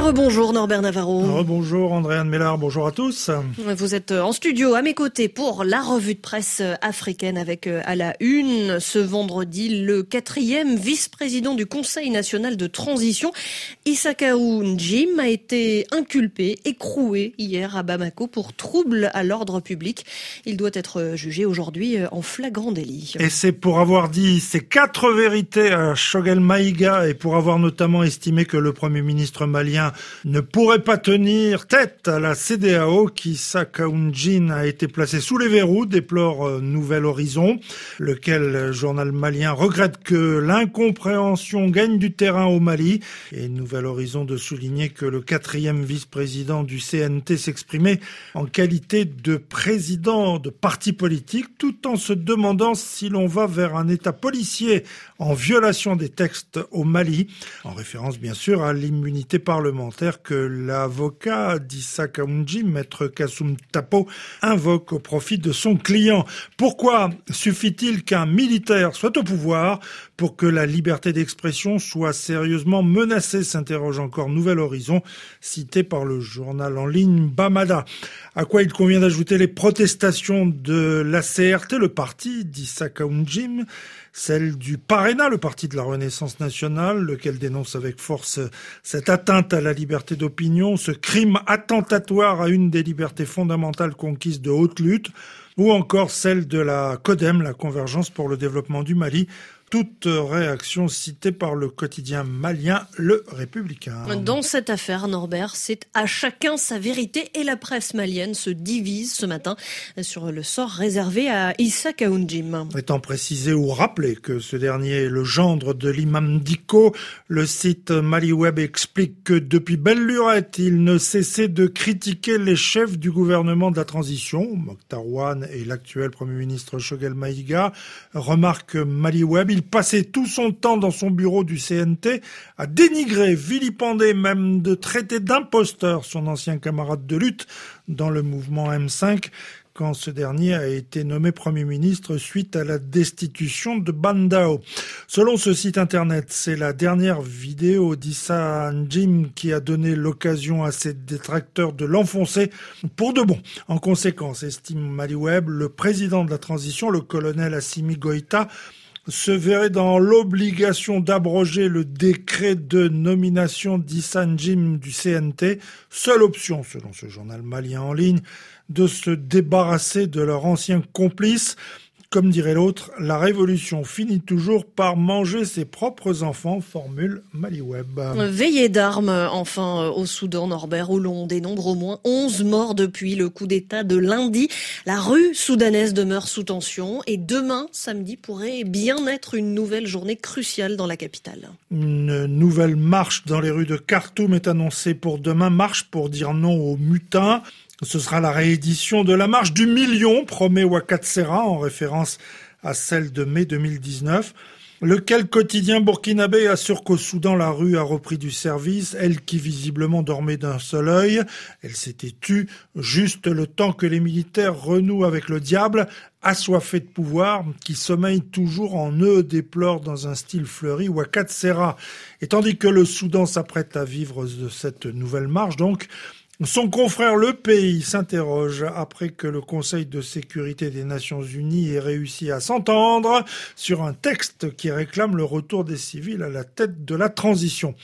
rebonjour Norbert Navarro. Rebonjour Andréane Mélard, bonjour à tous. Vous êtes en studio à mes côtés pour la revue de presse africaine avec à la une ce vendredi le 4e vice-président du Conseil national de transition, Issachaou N'Djim, a été inculpé, écroué hier à Bamako pour trouble à l'ordre public. Il doit être jugé aujourd'hui en flagrant délit. Et c'est pour avoir dit ces 4 vérités à Choguel Maïga et pour avoir notamment estimé que le Premier ministre malien ne pourrait pas tenir tête à la CEDEAO qu'Issachaou N'Djim a été placé sous les verrous, déplore Nouvel Horizon, lequel journal malien regrette que l'incompréhension gagne du terrain au Mali. Et Nouvel Horizon de souligner que le 4e vice-président du CNT s'exprimait en qualité de président de parti politique, tout en se demandant si l'on va vers un état policier en violation des textes au Mali, en référence bien sûr à l'immunité parlementaire que l'avocat d'Issachaou N'Djim, maître Kassoum Tapo, invoque au profit de son client. Pourquoi suffit-il qu'un militaire soit au pouvoir pour que la liberté d'expression soit sérieusement menacée, s'interroge encore Nouvel Horizon, cité par le journal en ligne Bamada. À quoi il convient d'ajouter les protestations de la CRT, le parti d'Issachaou N'Djim, celle du PARENA, le parti de la Renaissance nationale, lequel dénonce avec force cette atteinte à la liberté d'opinion, ce crime attentatoire à une des libertés fondamentales conquises de haute lutte, ou encore celle de la CODEM, la Convergence pour le développement du Mali. Toute réaction citée par le quotidien malien, Le Républicain. Dans cette affaire, Norbert, c'est à chacun sa vérité et la presse malienne se divise ce matin sur le sort réservé à Issachaou N'Djim. Étant précisé ou rappelé que ce dernier est le gendre de l'imam Dicko, le site MaliWeb explique que depuis belle lurette, il ne cessait de critiquer les chefs du gouvernement de la transition, Mokhtar Ouane et l'actuel Premier ministre Choguel Maïga. Remarque MaliWeb, il passait tout son temps dans son bureau du CNT à dénigrer, vilipender, même de traiter d'imposteur son ancien camarade de lutte dans le mouvement M5 quand ce dernier a été nommé Premier ministre suite à la destitution de Bandao. Selon ce site internet, c'est la dernière vidéo d'Issa N'Djim qui a donné l'occasion à ses détracteurs de l'enfoncer pour de bon. En conséquence, estime MaliWeb, le président de la transition, le colonel Assimi Goïta, se verrait dans l'obligation d'abroger le décret de nomination d'Issa N'Djim du CNT, seule option, selon ce journal malien en ligne, de se débarrasser de leur ancien complice. Comme dirait l'autre, la révolution finit toujours par manger ses propres enfants, formule MaliWeb. Veillée d'armes, enfin, au Soudan, Norbert, où l'on dénombre au moins 11 morts depuis le coup d'État de lundi. La rue soudanaise demeure sous tension et demain, samedi, pourrait bien être une nouvelle journée cruciale dans la capitale. Une nouvelle marche dans les rues de Khartoum est annoncée pour demain, marche pour dire non aux mutins. Ce sera la réédition de la marche du million, promet Ouakhatsera, en référence à celle de mai 2019. Lequel quotidien burkinabé assure qu'au Soudan, la rue a repris du service, elle qui visiblement dormait d'un seul œil. Elle s'était tue juste le temps que les militaires renouent avec le diable, assoiffé de pouvoir, qui sommeille toujours en eux, déplore dans un style fleuri Ouakhatsera. Et tandis que le Soudan s'apprête à vivre de cette nouvelle marche, donc, son confrère Le Pays s'interroge après que le Conseil de sécurité des Nations Unies ait réussi à s'entendre sur un texte qui réclame le retour des civils à la tête de la transition.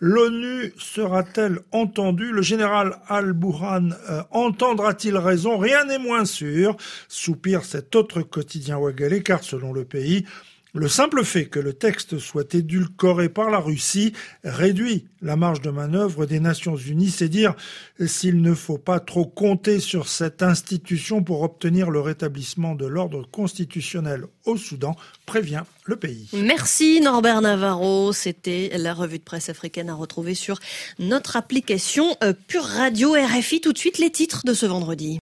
L'ONU sera-t-elle entendue? Le général Al-Burhan entendra-t-il raison? Rien n'est moins sûr, soupire cet autre quotidien ouagalais, car selon Le Pays, le simple fait que le texte soit édulcoré par la Russie réduit la marge de manœuvre des Nations Unies. C'est dire s'il ne faut pas trop compter sur cette institution pour obtenir le rétablissement de l'ordre constitutionnel au Soudan, prévient Le Pays. Merci Norbert Navarro. C'était la revue de presse africaine à retrouver sur notre application Pure Radio RFI. Tout de suite les titres de ce vendredi.